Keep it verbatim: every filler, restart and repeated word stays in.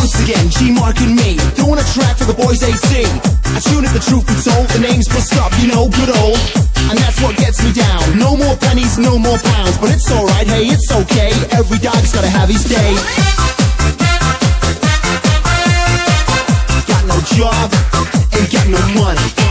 Once again, G-Mark and me, doing a track for the boys A C. I tune it, the truth be told, the name's bust up, you know, good old. And that's what gets me down. No more pennies, no more pounds. But it's alright, hey, it's okay. Every dog's gotta have his day. Got no job, ain't got no money.